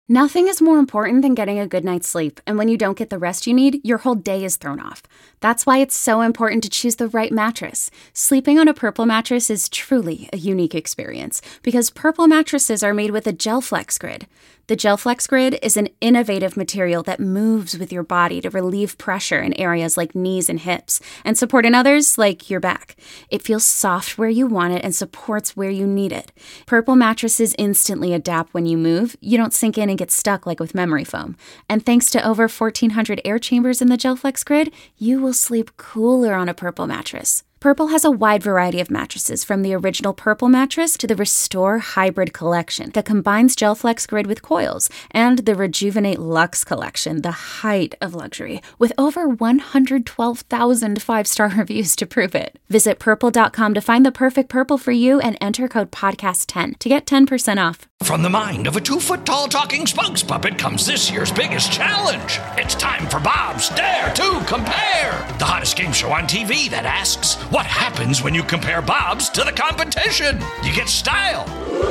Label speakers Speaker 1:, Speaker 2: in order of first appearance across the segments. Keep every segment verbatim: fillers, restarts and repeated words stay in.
Speaker 1: Nothing is more important than getting a good night's sleep, and when you don't get the rest you need, your whole day is thrown off. That's why it's so important to choose the right mattress. Sleeping on a Purple mattress is truly a unique experience, because Purple mattresses are made with a GelFlex Grid. The GelFlex Grid is an innovative material that moves with your body to relieve pressure in areas like knees and hips, and support in others like your back. It feels soft where you want it and supports where you need it. Purple mattresses instantly adapt when you move. You don't sink in and get stuck like with memory foam. And thanks to over fourteen hundred air chambers in the GelFlex Grid, you will sleep cooler on a Purple mattress. Purple has a wide variety of mattresses, from the original Purple mattress to the Restore Hybrid collection that combines GelFlex Grid with coils, and the Rejuvenate Luxe collection, the height of luxury, with over one hundred twelve thousand five-star reviews to prove it. Visit purple dot com to find the perfect Purple for you and enter code podcast ten to get ten percent off.
Speaker 2: From the mind of a two-foot-tall talking spokes puppet comes this year's biggest challenge. It's time for Bob's Dare to Compare, the hottest game show on T V that asks, what happens when you compare Bob's to the competition? You get style.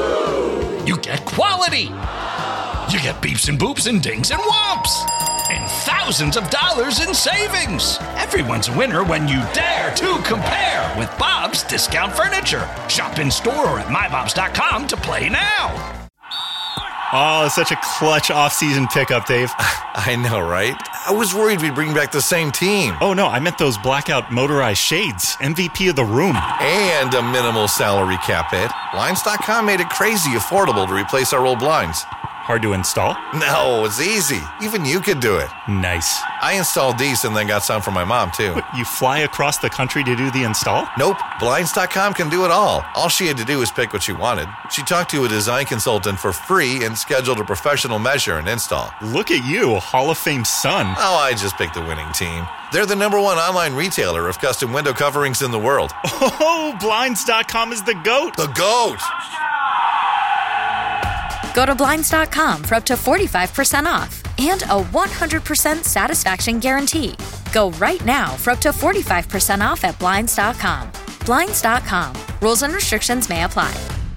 Speaker 2: You get quality. You get beeps and boops and dings and whomps. And thousands of dollars in savings. Everyone's a winner when you dare to compare with Bob's Discount Furniture. Shop in store or at my bobs dot com to play now.
Speaker 3: Oh, such a clutch off-season pickup, Dave.
Speaker 4: I know, right? I was worried we'd bring back the same team.
Speaker 3: Oh, no, I meant those blackout motorized shades. M V P of the room.
Speaker 4: And a minimal salary cap hit. Blinds dot com made it crazy affordable to replace our old blinds.
Speaker 3: Hard to install?
Speaker 4: No, it's easy. Even you could do it.
Speaker 3: Nice.
Speaker 4: I installed these and then got some for my mom, too.
Speaker 3: What, you fly across the country to do the install?
Speaker 4: Nope. Blinds dot com can do it all. All she had to do was pick what she wanted. She talked to a design consultant for free and scheduled a professional measure and install.
Speaker 3: Look at you, Hall of Fame son.
Speaker 4: Oh, I just picked the winning team. They're the number one online retailer of custom window coverings in the world.
Speaker 3: Oh, Blinds dot com is the GOAT.
Speaker 4: The GOAT!
Speaker 5: Go to Blinds dot com for up to forty-five percent off and a one hundred percent satisfaction guarantee. Go right now for up to forty-five percent off at Blinds dot com. Blinds dot com. Rules and restrictions may apply.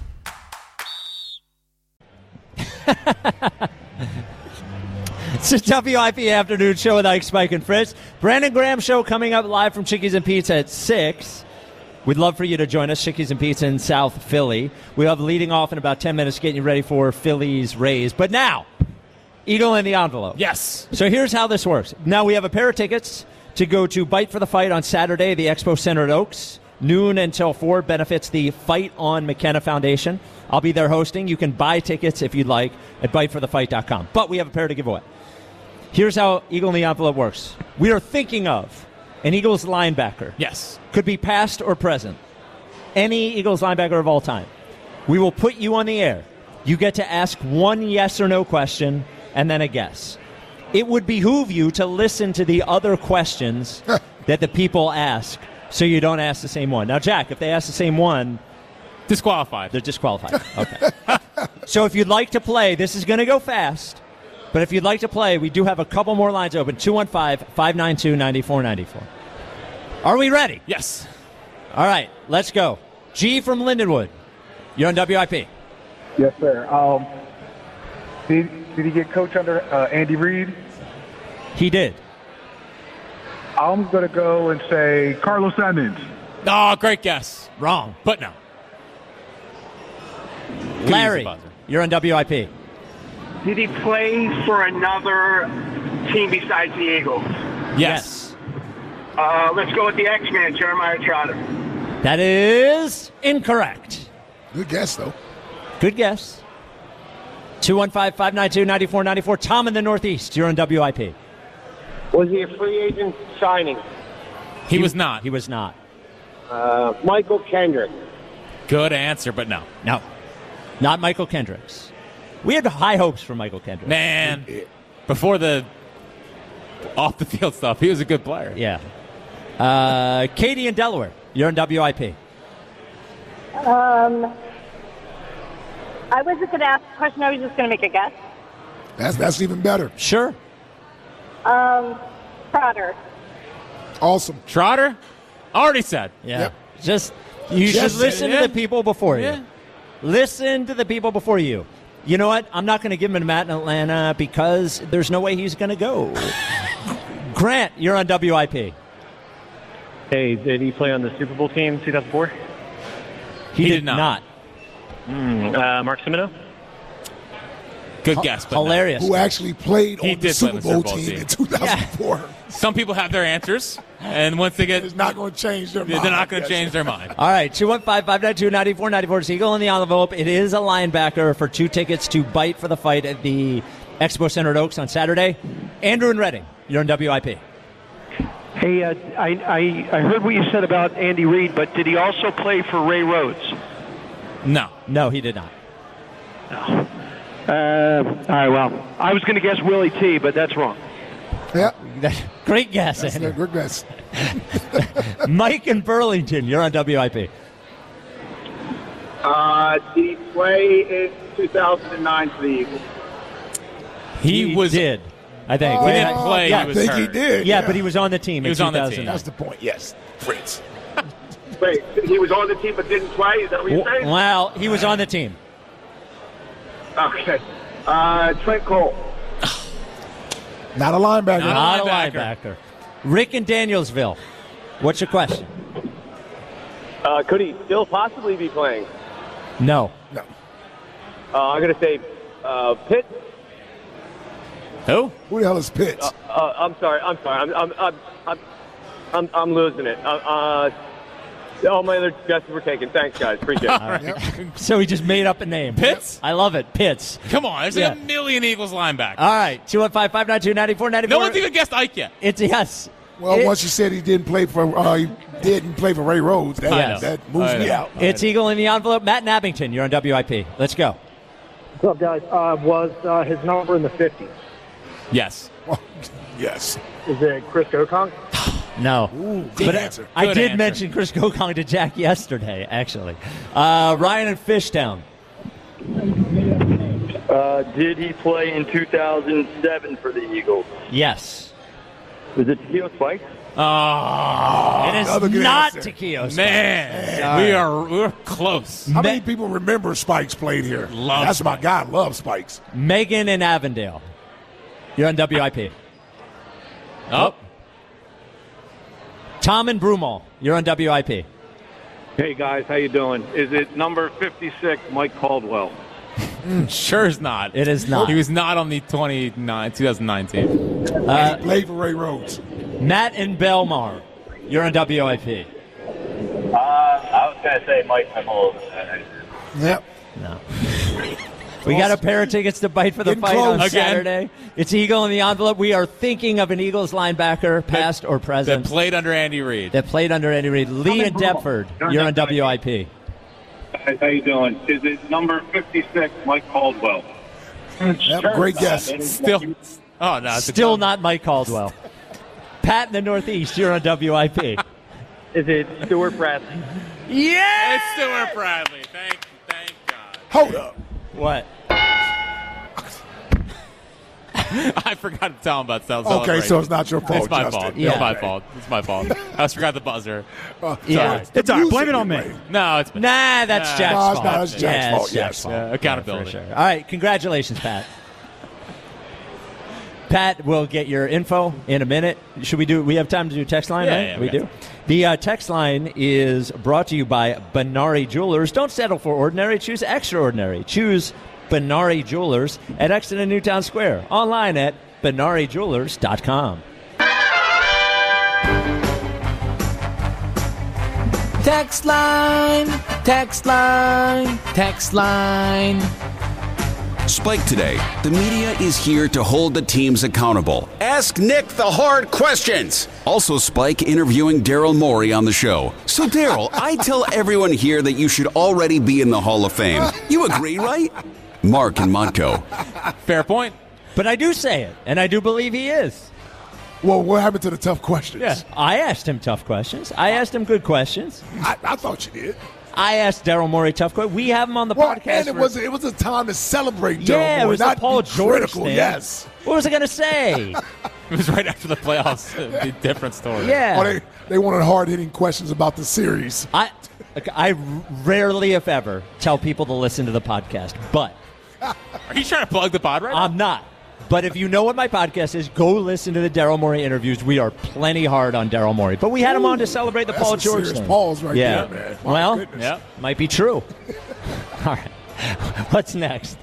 Speaker 6: It's a W I P Afternoon Show with Ike, Spike, and Fritz. Brandon Graham Show coming up live from Chickies and Pizza at six. We'd love for you to join us, Chickies and Pizza in South Philly. We'll have leading off in about ten minutes, getting you ready for Phillies Rays. But now, Eagle in the envelope.
Speaker 7: Yes.
Speaker 6: So here's how this works. Now we have a pair of tickets to go to Bite for the Fight on Saturday at the Expo Center at Oaks. Noon until four, benefits the Fight on McKenna Foundation. I'll be there hosting. You can buy tickets if you'd like at bite for the fight dot com. But we have a pair to give away. Here's how Eagle in the envelope works. We are thinking of an Eagles linebacker.
Speaker 7: Yes.
Speaker 6: Could be past or present. Any Eagles linebacker of all time. We will put you on the air. You get to ask one yes or no question and then a guess. It would behoove you to listen to the other questions that the people ask so you don't ask the same one. Now, Jack, if they ask the same one,
Speaker 7: disqualified.
Speaker 6: They're disqualified. Okay. So if you'd like to play, this is going to go fast. But if you'd like to play, we do have a couple more lines open. two one five, five nine two, nine four nine four. Are we ready?
Speaker 7: Yes.
Speaker 6: All right, let's go. G from Lindenwood. You're on W I P.
Speaker 8: Yes, sir. Um, did, did he get coached under uh, Andy Reid?
Speaker 6: He did.
Speaker 8: I'm going to go and say Carlos Simmons.
Speaker 7: Oh, great guess.
Speaker 6: Wrong.
Speaker 7: But no.
Speaker 6: Larry, you're on W I P.
Speaker 9: Did he play for another team besides the Eagles?
Speaker 7: Yes.
Speaker 9: Uh, let's go with the X-Man, Jeremiah Trotter.
Speaker 6: That is incorrect.
Speaker 10: Good guess, though.
Speaker 6: Good guess. two one five, five nine two, nine four nine four. Tom in the Northeast, you're on W I P.
Speaker 9: Was he a free agent signing?
Speaker 7: He, he was not.
Speaker 6: He was not.
Speaker 9: Uh, Michael Kendrick.
Speaker 7: Good answer, but no.
Speaker 6: No. Not Michael Kendricks. We had high hopes for Michael Kendrick.
Speaker 7: Man, before the off-the-field stuff, he was a good player.
Speaker 6: Yeah. Uh, Katie in Delaware, you're on W I P.
Speaker 11: Um, I wasn't going to ask a question. I was just going to make a guess.
Speaker 10: That's that's even better.
Speaker 6: Sure.
Speaker 11: Um, Trotter.
Speaker 10: Awesome.
Speaker 7: Trotter? Already said.
Speaker 6: Yeah.
Speaker 10: Yep.
Speaker 6: Just, you
Speaker 10: Just
Speaker 6: should listen
Speaker 7: yeah.
Speaker 6: to the people before
Speaker 7: yeah.
Speaker 6: you. Listen to the people before you. You know what? I'm not going to give him to Matt in Atlanta because there's no way he's going to go. Grant, you're on W I P.
Speaker 12: Hey, did he play on the Super Bowl team two thousand four?
Speaker 6: He,
Speaker 7: He
Speaker 6: did,
Speaker 7: did not.
Speaker 6: not.
Speaker 12: Mm, uh, Mark Semino?
Speaker 7: Good guess, but no.
Speaker 6: Hilarious.
Speaker 10: Who actually played
Speaker 7: He
Speaker 10: on the
Speaker 7: did play on
Speaker 10: Super
Speaker 7: the Super
Speaker 10: Bowl
Speaker 7: Bowl
Speaker 10: team
Speaker 7: team.
Speaker 10: in two thousand four.
Speaker 7: Some people have their answers, and once they get,
Speaker 10: It's not going to change their
Speaker 7: they're
Speaker 10: mind.
Speaker 7: not going to
Speaker 10: Yes.
Speaker 7: change their mind.
Speaker 6: All right, two one five, five nine two, nine four nine four. Siegel in the envelope. It is a linebacker for two tickets to Bite for the Fight at the Expo Center at Oaks on Saturday. Andrew and Redding, you're on W I P.
Speaker 9: Hey, uh, I, I I heard what you said about Andy Reid, but did he also play for Ray Rhodes?
Speaker 7: No.
Speaker 6: No, he did not.
Speaker 9: Uh, all right, well, I was going to guess Willie T, but that's wrong.
Speaker 10: Yeah,
Speaker 6: Great guess,
Speaker 10: that's a
Speaker 6: Andrew.
Speaker 10: good guess.
Speaker 6: Mike in Burlington, you're on W I P.
Speaker 13: Uh, did he play in two thousand nine for the Eagles?
Speaker 7: He,
Speaker 6: He
Speaker 7: was.
Speaker 6: did, I think.
Speaker 7: He
Speaker 6: We
Speaker 7: didn't
Speaker 6: didn't-
Speaker 7: play.
Speaker 6: Yeah,
Speaker 7: he was
Speaker 10: I think
Speaker 7: hurt.
Speaker 10: he did.
Speaker 6: yeah, but he was on the team
Speaker 7: He
Speaker 6: in
Speaker 7: was on the team.
Speaker 6: two thousand nine.
Speaker 10: That's the point. Yes, Fritz.
Speaker 13: Wait, he was on the team but didn't play? Is that what you're saying?
Speaker 6: Well, he was on the team.
Speaker 13: Okay. Uh, Trent Cole.
Speaker 10: Not a linebacker.
Speaker 7: Not
Speaker 6: Not a
Speaker 7: linebacker.
Speaker 6: linebacker. Rick in Danielsville, what's your question?
Speaker 14: Uh, could he still possibly be playing?
Speaker 6: No.
Speaker 10: No.
Speaker 14: Uh, I'm going to say uh, Pitt.
Speaker 7: Who?
Speaker 10: Who the hell is Pitts?
Speaker 14: Uh, uh, I'm sorry. I'm sorry. I'm I'm I'm I'm, I'm, I'm losing it. Uh, uh, all my other guesses were taken. Thanks, guys. Appreciate it.
Speaker 7: All right.
Speaker 6: So he just made up a name.
Speaker 7: Pitts?
Speaker 6: I love it. Pitts.
Speaker 7: Come on, there's
Speaker 6: Yeah.
Speaker 7: like a million Eagles linebackers.
Speaker 6: All right. two one five, five nine two, nine four nine four.
Speaker 7: No one's even guessed Ike yet.
Speaker 6: It's yes.
Speaker 10: Well,
Speaker 6: It-
Speaker 10: once you said he didn't play for, uh, he didn't play for Ray Rhodes. That,
Speaker 6: I know.
Speaker 10: that moves
Speaker 7: I
Speaker 10: me
Speaker 7: know.
Speaker 10: out.
Speaker 6: It's Eagle in the envelope. Matt Nabbington, you're on W I P. Let's go.
Speaker 15: What's up, guys? Uh, was uh, his number in the fifties?
Speaker 7: Yes.
Speaker 10: Yes.
Speaker 15: Is it Chris Okong?
Speaker 6: No.
Speaker 10: Ooh, good
Speaker 6: But
Speaker 10: answer.
Speaker 6: I
Speaker 7: Good
Speaker 6: did
Speaker 7: answer.
Speaker 6: mention Chris Kokong to Jack yesterday, actually. Uh, Ryan in Fishtown.
Speaker 16: Uh, did he play in two thousand seven for the Eagles?
Speaker 6: Yes.
Speaker 16: Was it Takeo Spikes?
Speaker 7: Oh,
Speaker 6: It is
Speaker 10: another good
Speaker 6: not
Speaker 10: answer.
Speaker 6: Takeo.
Speaker 7: man,
Speaker 6: Sorry.
Speaker 7: we are we're close.
Speaker 10: How
Speaker 6: Me-
Speaker 10: many people remember Spikes played here?
Speaker 7: Love
Speaker 10: That's my
Speaker 7: Spikes.
Speaker 10: guy. Love Spikes.
Speaker 6: Megan in Avondale. You're on W I P.
Speaker 7: Oh,
Speaker 6: Tom in Broomall. You're on W I P.
Speaker 17: Hey guys, how you doing? Is it number fifty-six, Mike Caldwell?
Speaker 7: sure is not.
Speaker 6: It is not.
Speaker 7: He was not on the twenty-nine, twenty nineteen.
Speaker 6: Uh,
Speaker 10: He played for Ray Rhodes.
Speaker 6: Matt in Belmar. You're on W I P.
Speaker 16: Uh, I was going to say Mike Nichols.
Speaker 10: Yep.
Speaker 6: No. We got a pair of tickets to Bite for the
Speaker 10: Getting
Speaker 6: Fight on
Speaker 10: close.
Speaker 7: Again.
Speaker 6: Saturday. It's Eagle in the envelope. We are thinking of an Eagles linebacker, past or
Speaker 7: That
Speaker 6: present,
Speaker 7: played under Andy Reid.
Speaker 6: that played under Andy Reid. Lee in Deptford. You're on W I P.
Speaker 17: Hey, how you doing? Is it number fifty-six, Mike Caldwell?
Speaker 10: Yep, great guess.
Speaker 7: Still, oh no, it's a
Speaker 6: Still
Speaker 7: dumb-
Speaker 6: not Mike Caldwell. Pat in the Northeast. You're on W I P.
Speaker 16: Is it Stuart Bradley?
Speaker 6: Yeah!
Speaker 7: It's Stuart Bradley. Thank, thank God.
Speaker 10: Hold up.
Speaker 6: What?
Speaker 7: I forgot to tell him about South
Speaker 10: Okay,
Speaker 7: Celebration.
Speaker 10: so it's not your fault,
Speaker 7: It's my
Speaker 10: Justin.
Speaker 7: fault.
Speaker 10: Yeah.
Speaker 7: It's my
Speaker 10: Okay.
Speaker 7: fault. It's my fault. I just forgot the buzzer.
Speaker 10: Uh,
Speaker 6: Yeah.
Speaker 10: sorry. It's all right. Blame it on me.
Speaker 7: No, it's
Speaker 6: Nah, that's
Speaker 7: Nah.
Speaker 6: Jack's
Speaker 10: No,
Speaker 6: fault.
Speaker 10: it's not. It's Jack's
Speaker 6: yeah,
Speaker 10: fault,
Speaker 6: it's Jack's
Speaker 10: yes.
Speaker 6: fault.
Speaker 7: Yeah, accountability.
Speaker 6: Yeah, for sure. All right, congratulations, Pat. Pat will get your info in a minute. Should we do? We have time to do text line,
Speaker 7: Yeah,
Speaker 6: right?
Speaker 7: yeah,
Speaker 6: we
Speaker 7: we got
Speaker 6: do. The uh, text line is brought to you by Benari Jewelers. Don't settle for ordinary. Choose extraordinary. Choose Benari Jewelers at Exton and Newtown Square. Online at benari jewelers dot com.
Speaker 18: Text line, text line, text line.
Speaker 19: Spike Today. The media is here to hold the teams accountable. Ask Nick the hard questions. Also, Spike interviewing Daryl Morey on the show. So, Daryl, I tell everyone here that you should already be in the Hall of Fame. You agree, right? Mark and Motko.
Speaker 7: Fair point.
Speaker 6: But I do say it, and I do believe he is.
Speaker 10: Well, what happened to the tough questions?
Speaker 6: Yeah, I asked him tough questions. I asked him good questions.
Speaker 10: I, I thought you did.
Speaker 6: I asked Daryl Morey tough questions. We have him on the
Speaker 10: Well,
Speaker 6: podcast.
Speaker 10: and it
Speaker 6: for-
Speaker 10: was it was a time to celebrate Daryl
Speaker 6: yeah, it
Speaker 10: Morey,
Speaker 6: was the
Speaker 10: not
Speaker 6: Paul
Speaker 10: be
Speaker 6: George
Speaker 10: critical.
Speaker 6: thing.
Speaker 10: Yes.
Speaker 6: What was I going to say?
Speaker 7: It was right after the playoffs. It'd be a different story.
Speaker 6: Yeah.
Speaker 10: Oh, they, they wanted hard hitting questions about the series.
Speaker 6: I I rarely, if ever, tell people to listen to the podcast, but
Speaker 7: Are you trying to plug the pod right now?
Speaker 6: I'm not. But if you know what my podcast is, go listen to the Daryl Morey interviews. We are plenty hard on Daryl Morey. But we had him on to celebrate the
Speaker 10: That's
Speaker 6: Paul
Speaker 10: a
Speaker 6: George
Speaker 10: serious
Speaker 6: thing.
Speaker 10: pause right
Speaker 6: yeah.
Speaker 10: there, man. My
Speaker 6: Well,
Speaker 10: goodness.
Speaker 7: Yeah.
Speaker 6: might be true. All right. What's next?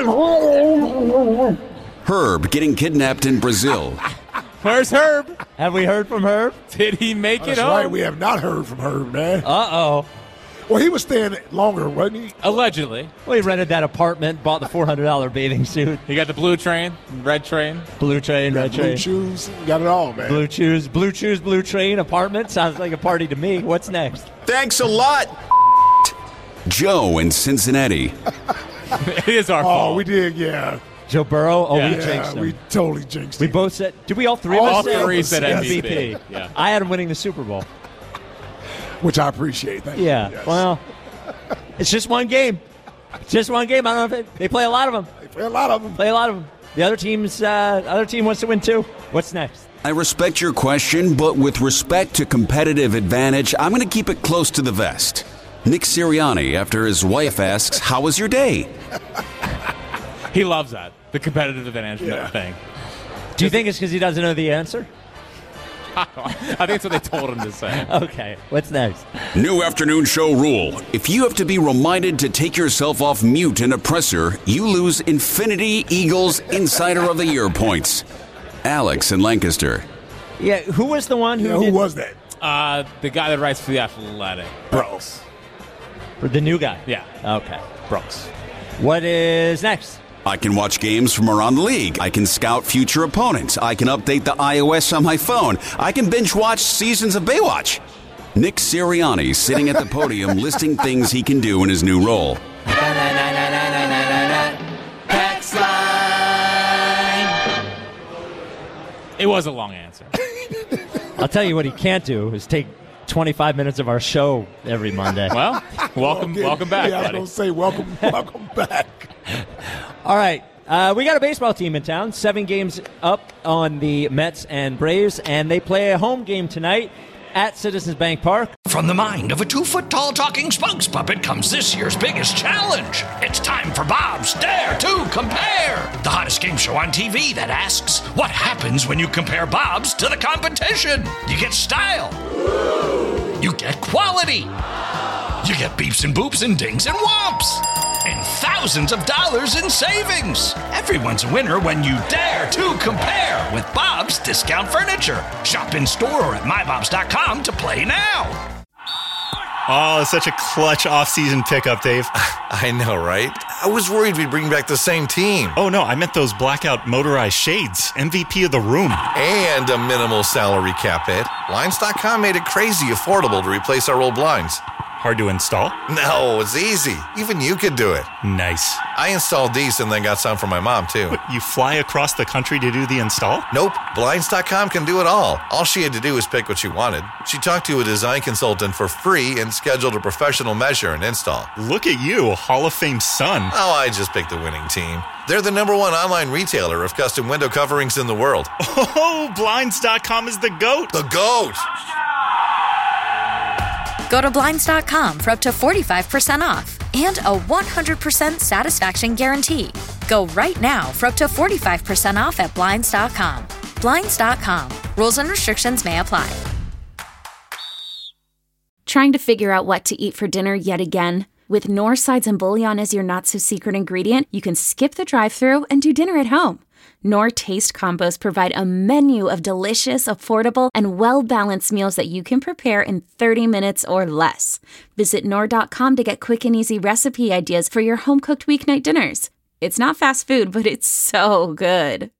Speaker 19: Herb getting kidnapped in Brazil.
Speaker 7: Where's Herb?
Speaker 6: Have we heard from Herb?
Speaker 7: Did he make
Speaker 10: That's
Speaker 7: it home?
Speaker 10: right. We have not heard from Herb, man.
Speaker 6: Uh-oh.
Speaker 10: Well, he was staying longer, wasn't he?
Speaker 7: Allegedly.
Speaker 6: Well, he rented that apartment, bought the four hundred dollars bathing suit.
Speaker 7: He got the blue train, red train.
Speaker 6: Blue train, red
Speaker 10: Blue
Speaker 6: train.
Speaker 10: shoes. Got it all, man.
Speaker 6: Blue shoes, blue shoes, blue train, apartment. Sounds like a party to me. What's next?
Speaker 19: Thanks a lot. Joe in Cincinnati.
Speaker 7: It is our
Speaker 10: Oh,
Speaker 7: fault.
Speaker 10: we did, yeah.
Speaker 6: Joe Burrow? Oh,
Speaker 7: Yeah.
Speaker 6: we
Speaker 10: Yeah,
Speaker 6: jinxed him.
Speaker 10: we totally jinxed
Speaker 6: We
Speaker 10: him.
Speaker 6: both said, did we all three of
Speaker 10: All
Speaker 6: us say
Speaker 10: three
Speaker 7: said
Speaker 6: M
Speaker 7: M V
Speaker 6: V
Speaker 7: P.
Speaker 6: P?
Speaker 7: Yeah.
Speaker 6: I had him winning the Super Bowl.
Speaker 10: Which I appreciate. Thank
Speaker 6: Yeah,
Speaker 10: you. Yes.
Speaker 6: well, it's just one game. It's just one game. I don't know if it, they play a lot of them.
Speaker 10: They play a lot of them.
Speaker 6: Play a lot of them. The other team's, uh, other team wants to win too. What's next?
Speaker 19: I respect your question, but with respect to competitive advantage, I'm going to keep it close to the vest. Nick Sirianni, after his wife asks, "How was your day?"
Speaker 7: He loves that. The competitive advantage
Speaker 10: Yeah.
Speaker 7: thing.
Speaker 6: Do you think it's because he doesn't know the answer?
Speaker 7: I think that's what they told him to say.
Speaker 6: Okay, what's next?
Speaker 19: New afternoon show rule. If you have to be reminded to take yourself off mute in a presser, you lose Infinity Eagles Insider of the Year points. Alex in Lancaster.
Speaker 6: Yeah, who was the one who
Speaker 10: Yeah, who
Speaker 6: did,
Speaker 10: was that?
Speaker 7: Uh, the guy that writes for The Athletic. Brooks.
Speaker 6: for the new guy?
Speaker 7: Yeah.
Speaker 6: Okay.
Speaker 7: Brooks.
Speaker 6: What is next?
Speaker 19: I can watch games from around the league. I can scout future opponents. I can update the iOS on my phone. I can binge watch seasons of Baywatch. Nick Sirianni sitting at the podium listing things he can do in his new role.
Speaker 7: It was a long answer.
Speaker 6: I'll tell you what he can't do is take twenty-five minutes of our show every Monday.
Speaker 7: Well, welcome,
Speaker 10: Okay.
Speaker 7: welcome back,
Speaker 10: Yeah, I was
Speaker 7: buddy.
Speaker 10: going to say, welcome, welcome back.
Speaker 6: All right. Uh, we got a baseball team in town. Seven games up on the Mets and Braves, and they play a home game tonight at Citizens Bank Park.
Speaker 2: From the mind of a two-foot-tall talking spokes puppet comes this year's biggest challenge. It's time for Bob's Dare to Compare, the hottest game show on T V that asks, what happens when you compare Bob's to the competition? You get style. You get quality. You get beeps and boops and dings and whomps. And thousands of dollars in savings. Everyone's a winner when you dare to compare with Bob's Discount Furniture. Shop in store or at my bobs dot com to play now.
Speaker 3: Oh, such a clutch off-season pickup, Dave.
Speaker 4: I know, right? I was worried we'd bring back the same team.
Speaker 3: Oh, no, I meant those blackout motorized shades. M V P of the room.
Speaker 4: And a minimal salary cap hit. Blinds dot com made it crazy affordable to replace our old blinds.
Speaker 3: Hard to install?
Speaker 4: No, it's easy. Even you could do it.
Speaker 3: Nice.
Speaker 4: I installed these and then got some for my mom, too.
Speaker 3: You fly across the country to do the install?
Speaker 4: Nope. Blinds dot com can do it all. All she had to do was pick what she wanted. She talked to a design consultant for free and scheduled a professional measure and install.
Speaker 3: Look at you, Hall of Fame son.
Speaker 4: Oh, I just picked the winning team. They're the number one online retailer of custom window coverings in the world.
Speaker 3: Oh, Blinds dot com is the GOAT.
Speaker 4: The GOAT!
Speaker 5: Go to Blinds dot com for up to forty-five percent off and a one hundred percent satisfaction guarantee. Go right now for up to forty-five percent off at Blinds dot com. Blinds dot com. Rules and restrictions may apply.
Speaker 1: Trying to figure out what to eat for dinner yet again? With Knorr sides and bouillon as your not-so-secret ingredient, you can skip the drive-thru and do dinner at home. Knorr Taste Combos provide a menu of delicious, affordable, and well-balanced meals that you can prepare in thirty minutes or less. Visit Knorr dot com to get quick and easy recipe ideas for your home-cooked weeknight dinners. It's not fast food, but it's so good.